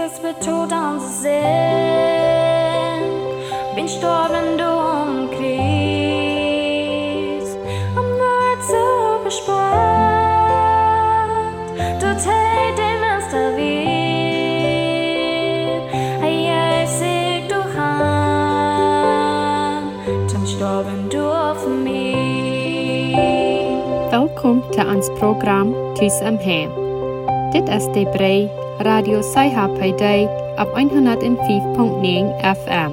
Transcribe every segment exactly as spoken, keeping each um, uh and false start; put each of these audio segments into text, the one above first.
Jesus betont unser Sinn, bin storben du um Kreis, am Wort so bespannt, du tät dem Meister wie, hey, sig du han, zum storben du auf mich. Welkom til ons program Thuis am Heim. Dit is de brei Radio Saiha bij dig op honderd vijf komma negen F M.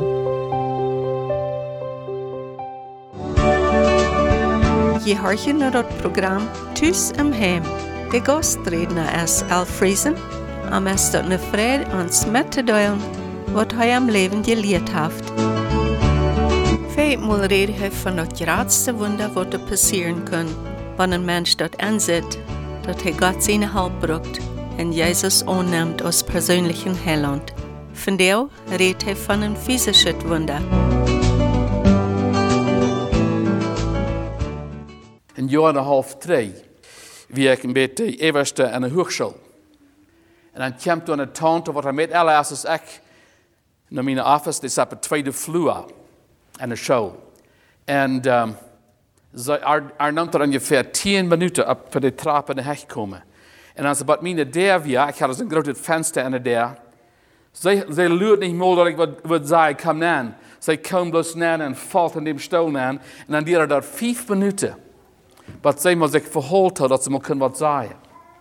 Je hoort je naar het programma Thuis am Heim. De gastredner is Al Friesen. En is dat een vrede ons met te delen wat hij am leven geleerd heeft. Vijfmaal reden hij van het grootste wunder wat er passeren kan, wanneer een mens dat aanzet, dat hij God zijn hulp brukt en Jezus aanneemt als persoonlijke heiland. Vandaag redt hij van een physische wunder. Een jaar en een half drie, wie ik een beetje de eerste aan de hogeschool. En dan kwam toen een tante, wat hij met alles is ik, naar mijn office, die zat op de tweede vloer aan de school. En um, ze er nam er ongeveer tien minuten op voor de trap in de hek komen. En als ze bij mijn deur weer, ik had een groot venster aan de deur, ze, ze luurt niet meer dat ik wat, wat zei, kom aan. Ze kwam bloos aan en valt in de stoel aan. En dan duurde dat vijf minuten. Maar ze moest zich verhoord had dat ze maar kunnen wat zeggen.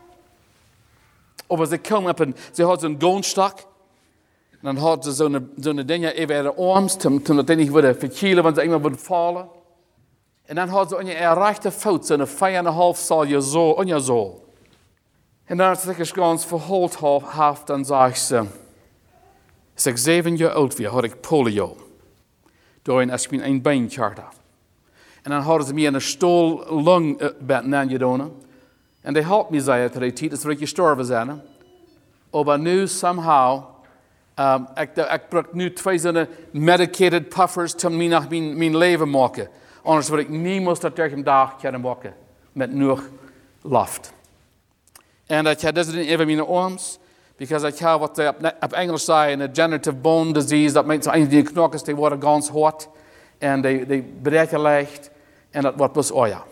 Of ze kwam op en ze had zo'n goonstok. En dan had ze zo'n zo'n ding even de arms, toen dat ding niet wilde verkielen, want ze iemand wilde vallen. En dan had ze aan je rechte voet zo'n vijf en een half zal je zo, aan je zo. En dan als ik eens verhoord had, dan zei ze, als ik zeven jaar oud was, had ik polio. Daarin als ik een been gehad had. En dan hadden ze me in een stoel lang bent aangedaan. En die helpte me, zei het, dat is dat je gestorven zijn. Maar nu, somehow, um, ik, ik gebruik nu twee zo'n medicated puffers om me naar mijn, mijn leven maken. Anders word ik niet moest dat tegen een dag kunnen maken. Met nog lucht. En ik had dit even in mijn arms. Because ik heb wat ze op, op Engels zeggen, een degenerative bone disease. Dat meint dat die knokkels die worden ganz hard. En die, die breken leicht. En dat wordt dus oja.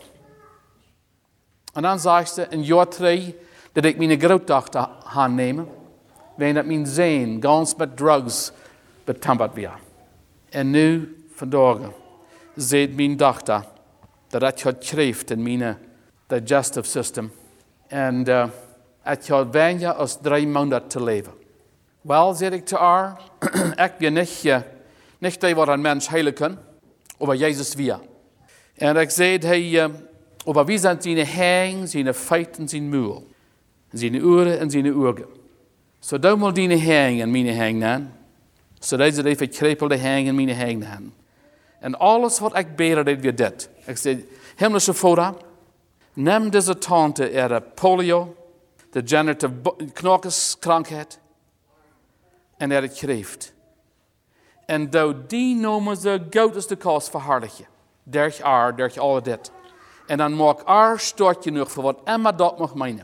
En dan zei ze, in jaar drie, dat ik mijn grootdochter gaan nemen. Waarin dat mijn zoon ganz met drugs betamperd werd. En nu, vandaag, ziet mijn dochter dat ik had schreef in mijn digestive system. En uh, ik had weinig als drie maanden te leven. Wel, zei ik te haar, ik ben niet, uh, niet die wat een mens heilen kan, maar Jezus weer. En ik zei, hij, uh, over wie zijn zijn hang, zijn feit en zijn muil. Zijn oren en zijn ogen. Zo doe maar die hang en mijn hang aan. Zodat ze even krepelde hang en mijn hang aan. En alles wat ik beter deed weer dit. Ik zei, hemelse Vader, neem deze tante er polio, de degenerative knokelskrankheid, en er het kreeft. En door die noemen ze grootste kost verhardig je. Derg haar, derg alle dit. En dan maak haar stort genoeg voor wat Emma dat mag menen.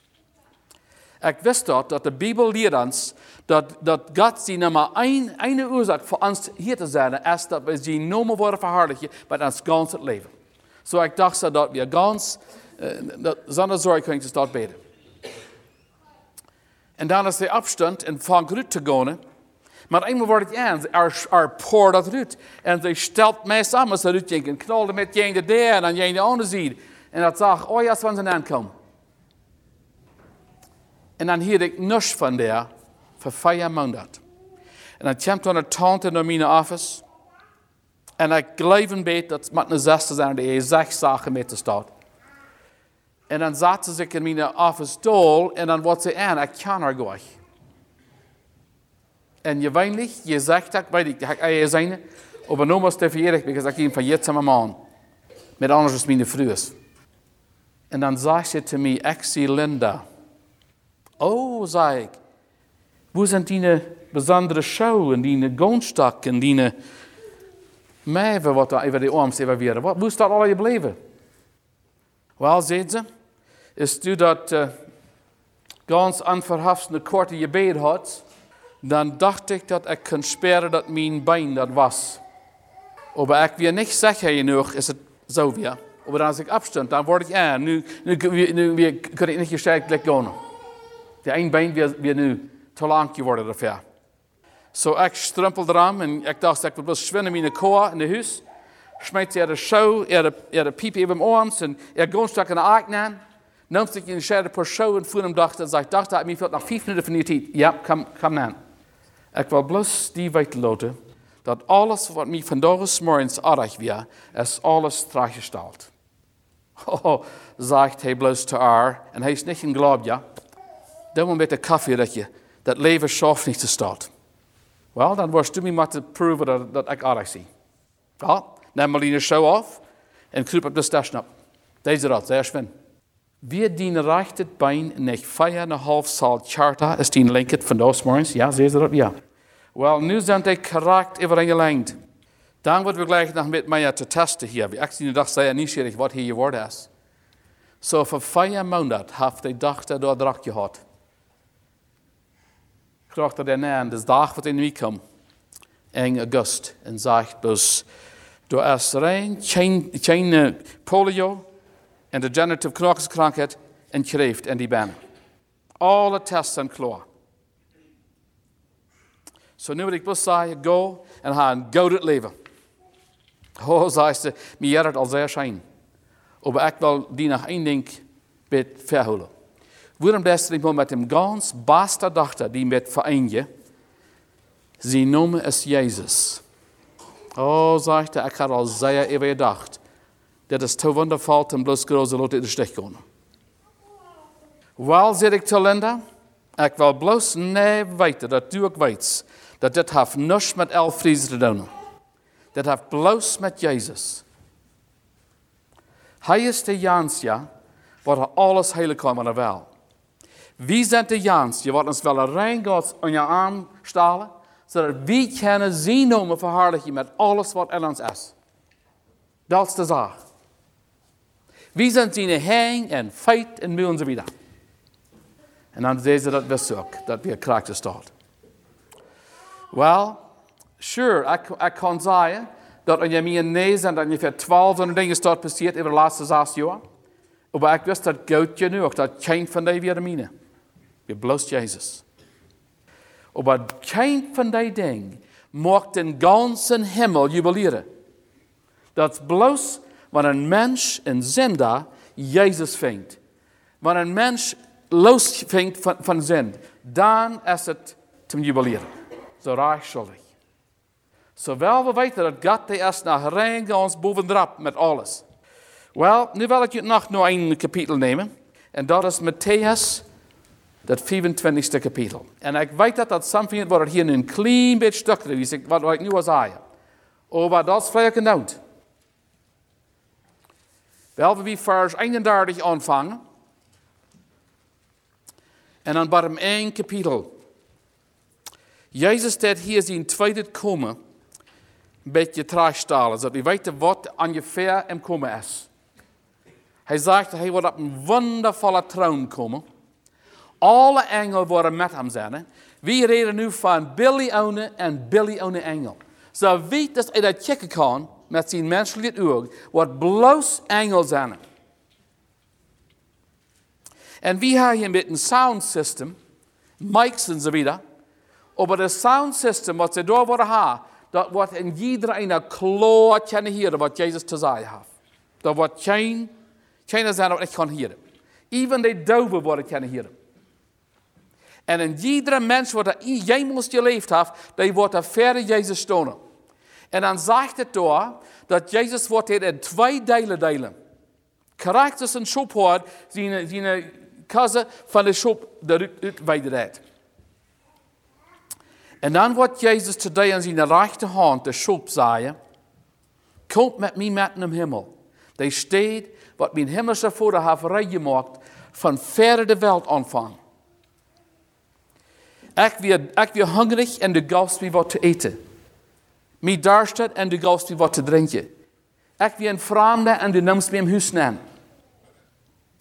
Ik wist dat, dat de Bijbel leert ons, dat, dat God zijn nummer een, een oorzaak voor ons hier te zijn, is dat we ze noemen worden verhardigen, met ons gans het leven. Zo so ik dacht so dat we gans, uh, zonder zorg kunnen te starten beden. En dan is hij opstond en vangt uit te gaan. Maar eenmaal wordt het aan, er, er poort dat uit. En ze stelt mij samen, ze uit en knalde met je de der en dan je de andere ziet. En dat zag, oh ja, als ze aankomen. En dan hield ik niks van daar, voor vijf maanden. En dan kwam toen een tante naar mijn office. En ik geloof een beetje dat met een zuster zijn die zes zaken mee te staan. En dan zat ze zich in mijn office stoel en dan wordt ze aan, ik kan er gaan. En je weinig, je zegt dat, weet ik, ik je zijn, maar nu moest je verjährig, because ik ging van jetzt aan man. Met anders is mijn vrouws. En dan zei ze te mij, ik zie Linda. Oh, zei ik, wo zijn die bijzondere show en die goonstok en die meven wat daar over de arms even weer. Hoe is dat al gebleven? Wel, zei ze, is du dat uh, ganz onverhafst een korte gebed had, dan dacht ik dat ik kon speren dat mijn bein dat was. Maar ik weer niet zeggen genoeg, is het zo weer. Maar als ik afstond, dan word ik aan. Nu, nu, nu, nu, nu kan ik niet gesterkt gaan. De een bein weer, weer nu te lang geworden daarvoor. Zo so ik strumpelde eraan en ik dacht, ik wil bloos schwinnen in de koor in het huis. Schmeidt er de show, er de, er de piep even arms en er gewoon stak in de aak aan. Nam zich in de schade per show en voor hem dacht, en zei, ik dacht dat ik me veel nog vijf minuten van die tijd. Ja, kom, kom aan. Ik wil bloos die weten laten, dat alles wat mij vandaag morgens aardig weer, is alles teruggesteld. Oh, zegt hij bloos te haar, en hij is niet in geloof, ja. Doe maar met de koffie dat je, dat leven schaft niet te staat. Wel, dan was du mij maar te proeven dat, dat ik aardig zie. Ja, neem maar die show af en kruip op de station op. Deze dat, zeer schwin. Wie die rechte bein niet vijf en een half zal charta, is die linker vandaag morgens? Ja, zie je dat? Ja. Wel, nu zijn die correct overeengelengd. Dan worden we gleich nog met mij te testen hier. Ik zie de dag zei nieuwsgierig wat hier geworden is. Zo voor vijf maanden heeft hij dacht dat hij drak gehad. Ik dacht dat hij na, de dag wat in mij kwam, in augustus, en zegt dus, door is rein, geen polio, en degenerative knokelskrankheid, en kreeft en die benen. Alle tests zijn klaar. Zo nu wil ik dus zeggen, go en ga een gouden leven. Oh, zei ze, mij jaren al zeer schijn. Maar ik wil die nog één ding bij verhouden. Waarom best ik met hem ganz beste dochter die met vereende, sie noemen is Jezus. Oh, zegt hij, ik had al zeer even gedacht. Dat is te wondervol, ten bloos grote lot in de stich gaan. Wel, zeg ik te Linda, ik wil bloos nee weten, dat du ook weet, dat dit heeft niets met Elfries te doen. Dat heeft bloos met Jezus. Hij is de Jansja, wat alles heilig kan er wel. Wie zijn de Jansja, wat ons wel rein Gods aan je arm stalen, zodat we kunnen zien noemen verhaarlijken met alles wat in ons is. Dat is de zaak. Wie zijn zijn hang en feit en muren ze weer. En dan zeggen ze dat we zoeken, dat we krachten staat. Wel, sure, ik, ik kan zeggen dat in je meer nee zijn dat ongeveer twaalfhonderd dingen staat passiert over de laatste zes jaar. Maar ik wist dat goud genoeg, dat geen van die weer mine. We bloos Jezus. Maar geen van die dingen maakt den ganzen Himmel jubileren. Dat is bloos wanneer een mens in zinda Jezus vindt. Wanneer een mens los vindt van, van zin, dan is het te jubileren. Zo raar schuldig. Zowel we weten dat God die is naar rein ons bovendrap met alles. Wel, nu wil ik je nog nog een kapitel nemen. En dat is Matthäus, dat vierentwintigste kapitel. En ik weet dat dat something wordt hier nu een klein beetje stukje is, wat, wat ik nu al zei. Maar dat is vrij genoemd. Wel, we vers eenendertig aanvangen. En dan bij hem één kapitel. Jezus staat hier zijn tweede komen een beetje terugstellen, zodat we weten wat ongeveer hem komen is. Hij zegt dat hij wordt op een wondervolle troon komen. Alle engelen worden met hem zijn. We reden nu van biljoenen en biljoenen engelen. Zo weet dat hij dat kijken kan met zijn menselijke oog, wat bloos engelen zijn. En we hebben hier met een sound system, mics en zo weer. Maar het sound system wat ze door worden hebben, dat wordt in iedereen een klaar kunnen horen wat Jezus te zeggen heeft. Dat wordt geen, geen zijn wat ik kan horen. Even de doven worden kunnen horen. En in iedere mens wat er jemals geleefd heeft, die wordt er verder Jezus stonen. En dan zegt het door dat Jezus wordt in twee delen delen. Correct als een schop hoort, zijn, zijn kassen van de schop eruit weiterheid. En dan wordt Jezus today aan zijn rechterhand de schop zeggen, komt met mij met in de hemel. Die staat wat mijn hemelse vader heeft vrijgemaakt van verder de wereld aanvang. Ik weer, ik weer hongerig en de gast wie wat te eten. Mij dorst en de gast wie wat te drinken. Ik weer een vreemde en de noemt me in huis nemen.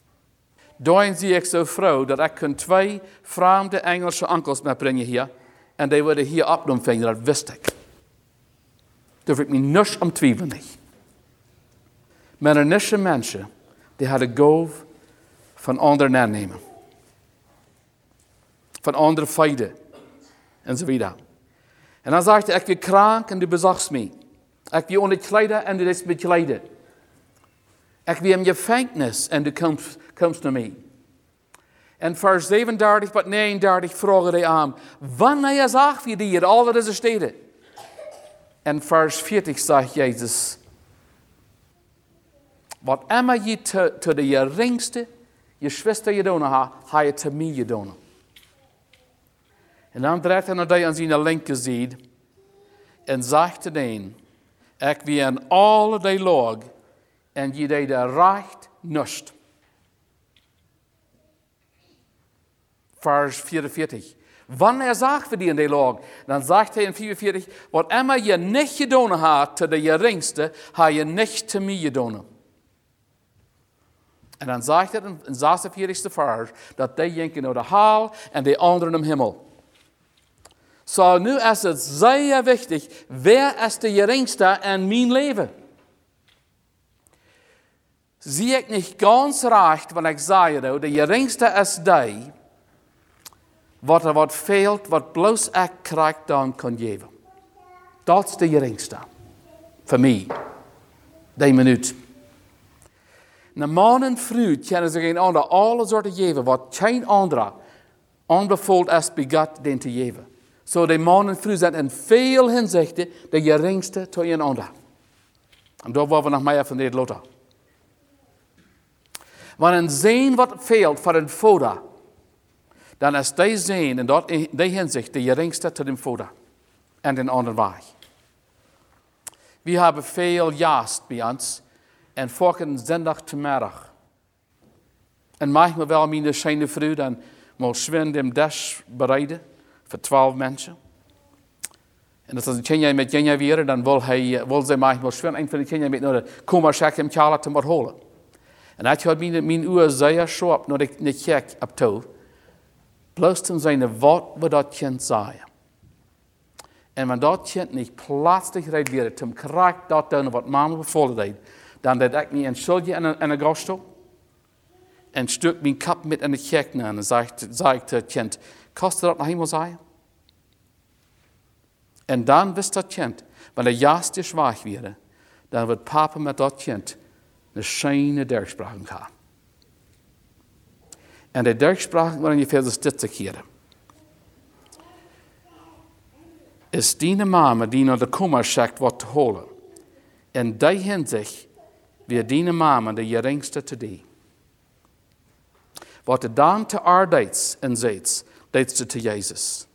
Daarin zie ik zo vrouw dat ik kan twee vreemde Engelse onkels metbrengen hier. En die worden hier opgenomen, dat wist ik. Durf ik me niks om twijfelen niet. Maar er nische mensen, die hadden goof van anderen aannemen. Van andere feiten. En zo verder. En dan zegt hij, ik ben krank en du bezorgst mij. Ik ben onderkleider en du bent bekleider. Ik ben in gevangenis en du komst, komst naar mij. En vers zevenendertig tot negenendertig vragen hij aan, wanneer zag je die in alle deze steden? En vers veertig zegt Jezus, wat immer je te, te de geringste, je schwester je doen, ha, ha je te mij je doen. En dan draait hij naar die aan zijn linkerzijde en zegt te den, ik ben alle die log en je deed de recht nust. Vers vierenveertig. Wanneer zag we die in die log? Dan zegt hij in vierenveertig, wat immer je niet gedaan had te de geringste, ha je niet te mij gedaan. En dan zegt hij in zesenveertigste vers, dat die jenken naar de hel en de anderen in de hemel. Zo, so, nu is het zeer wichtig, wer is de geringste in mijn leven? Zie ik niet ganz recht, wanneer ik zei, de geringste is die, wat er wat veelt, wat bloos ik krijg, dan kan geven. Dat is de geringste. Voor mij. Die minuut. Na man en vrouw kunnen ze geen ander alle soorten geven, wat geen andere onbevoeld is begat den te geven. Zo so de man en vrouw zijn in veel inzichten de geringste tot een ander. En daar willen we nog meer van dit loten. Wanneer een zin wat veelt voor een vader, dan is die zin in dat die inzicht de geringste tot een vader en den anderen weg. We hebben veel jaast bij ons en volgende zondag te middag. En manchmal wel mijn schijne vrouw dan moet Sven dem dash bereiden voor twaalf mensen. En als een kindje met Jenja weer, dan wil hij, wil zij manchmal Sven een van de kinderen met naar de komerschak in Charlotte te moeten holen. En dat had mijn, mijn oor zeer scherp naar de kerk op toe. Bloos toen zijn wat we dat kind zei. En wanneer dat kind niet plaatselijk rijdt weer, toen krijg dat doen wat mama bevolen deed, dan deed ik me een schulje in een augustus en stuk mijn kap met in de kerk na en zei ik tegen het kind, kost dat nog eenmaal zeggen? En dan wist dat kind, wanneer de jaast is zwaar weer, dan wordt papa met dat kind een schijne dergspraken gaan. En de dergspraken waren ongeveer de dit keren. Is die mama die naar de kommerschak wordt te holen. En die hinsicht weer die mama de geringste te die. Wat er dan te arbeids en zegt, deed ze te Jezus.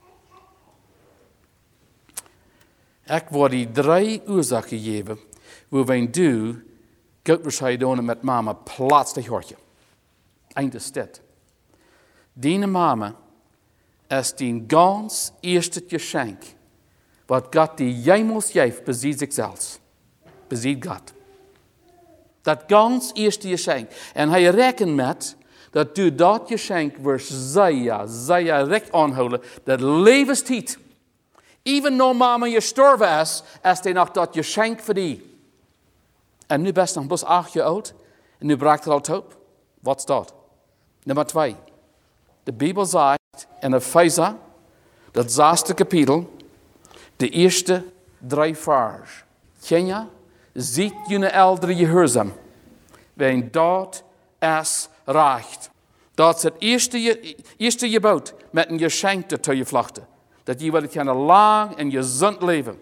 Ik word die drie oorzaken gegeven, waar wij du, goedbescheiden met mama, plaatselijk hoortje. Eind is dit. Die mama is die ganz eerste geschenk, wat God die jemals geeft, beziet zichzelf. Beziet God. Dat ganz eerste geschenk. En hij rekent met, dat du dat geschenk weer zeer, zeer recht aanhouden, dat levenstijd. Even no mama je sterven is, is hij nog dat geschenk voor die. En nu best nog bloos acht jaar oud, en nu braakt er al op. Wat is dat? Nummer twee. De Bijbel zegt in Efeze, dat zesde kapitel, de eerste drie vers. Ken je? Ziet jullie eldere gehoorzaam. Wijn dat is recht. Dat is het eerste, eerste gebod met een geschenk te je vlachten. Dat je wil kunnen lang en gezond leven.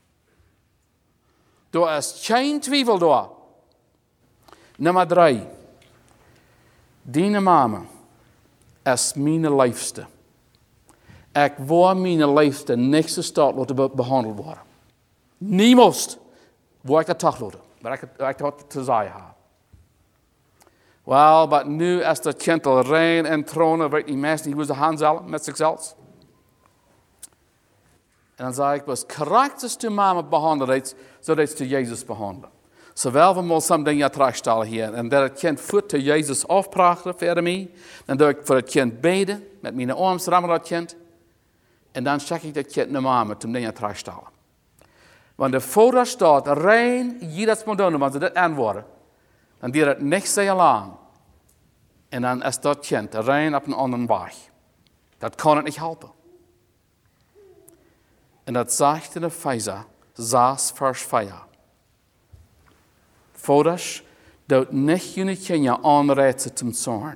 Er is geen twijfel door. Nummer drie. Die mama is mijn liefste. Ik wil mijn liefste niet zo staat laten behandeld worden. Niemand wil ik dat toch laten. Maar ik, ik dat te zeggen heb. Wel, maar nu is dat kind al rein en tronen, weet niet meest niet hoe ze handelen met zichzelf. En dan zeg ik, was karakter de mama behandeld, zodat ze Jezus behandelen. Zowel we moeten soms dingen terugstellen hier. En dat het kind voet te Jezus afpraten voor mij. Dan doe ik voor het kind beden. Met mijn arms rammen dat kind. En dan zeg ik dat kind naar mama om dingen terug te stellen. Want de voordat staat, rein jedes moet doen, want ze dit antwoorden, dan duurt het niet zo lang. En dan is dat kind rein op een andere weg. Dat kan het niet helpen. En dat zegt in de Epheser, zes vers vier. Voordat dat niet jullie kinderen aanreizen te zorgen.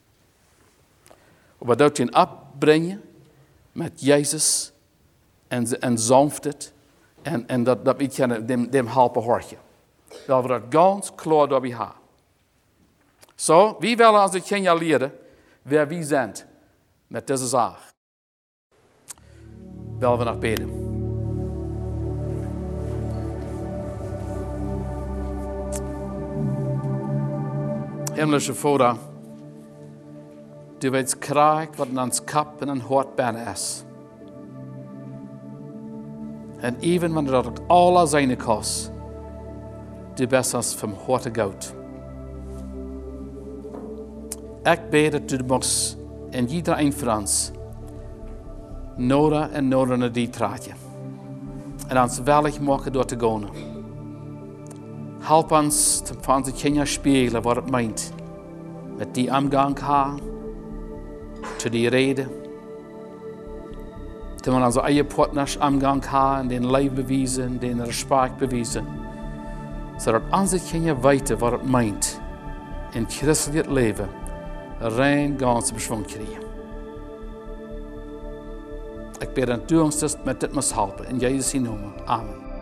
Maar dat je opbrengen met Jezus en, en zonft het. En, en dat, dat we kunnen dem, dem helpen horen. Dat we dat ganz klaar door hebben. Zo, wie willen als de kinderen leren waar wie zijn met deze zaak? Willen we nog bidden. Himmlische Vader, du weet krijgt wat in ons kap en een hart bijna is. En even wanneer dat alle zijn kost, du bent ons van harte goud. Ik bid dat du mocht in iedereen van ons nodig en nodig naar die traatje. En ons wellig maken door te gaan. Help ons te van onze kinderen spiegelen wat het meint. Met die omgang gaan, te die reden. Te we onze eigen partners omgang gaan, den lief bewijzen, den respect bewijzen. Zodat onze kinderen weten wat het meint. In christelijk leven, rein gans beschwung krijgen. Ik bid dat u ons met dit moet helpen. In Jezus' naam. Amen.